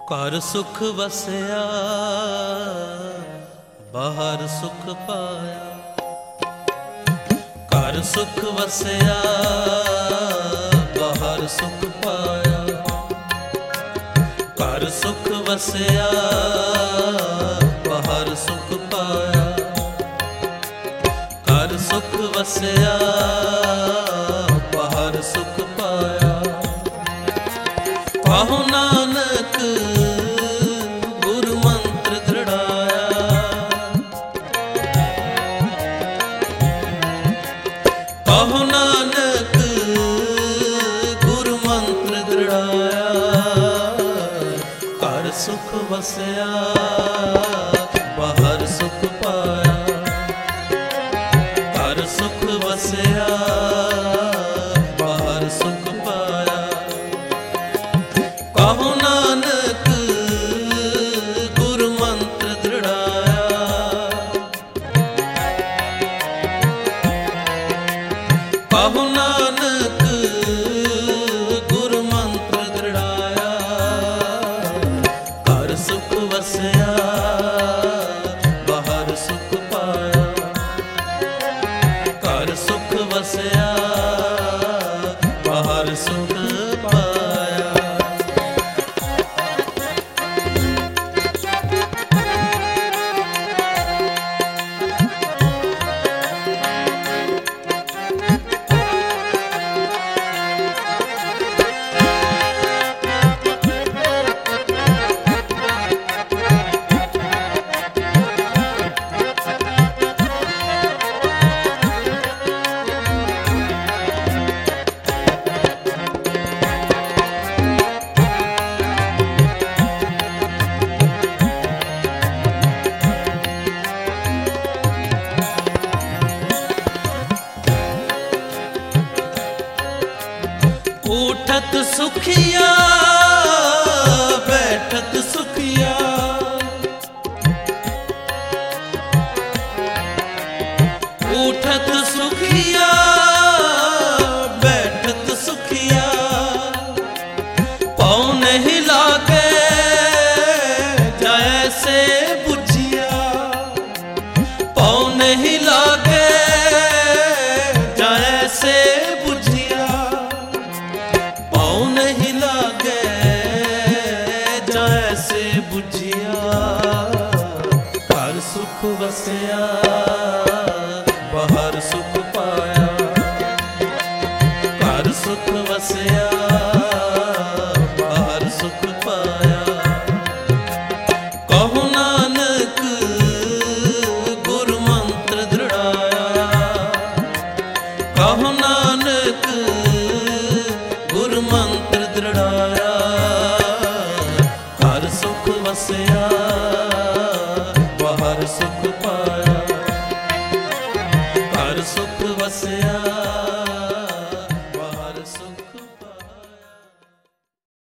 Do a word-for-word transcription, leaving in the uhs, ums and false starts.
घर सुख वसया बाहर सुख पाया। घर सुख वसया बाहर सुख पाया। घर सुख वसया बाहर सुख पाया। घर सुख वसया बाहर सुख पाया। कहो नानक गुरु मंत्र दृढ़ाया। कहो नानक गुरु मंत्र दृढ़ाया। घर सुख वसया बाहर सुख पाया। घर सुख वसया बाहर सुख पाया। कहो नानक गुरु मंत्र दृढ़ाया। कहो नानक गुरु मंत्र दृढ़ाया। घर सुख वसया बाहर सुख पाया। घर सुख वसया बाहर सुख पाया। उठत सुखिया बैठत सुखिया। उठत सुखिया बैठत सुखिया। पाँव नहीं लागे जैसे बुझिया। पाँव नहीं लागे जैसे बुझिया। पाँव नहीं लागे जैसे बुझिया। घर सुख वसया बाहर सुख पाया। घर सुख वसया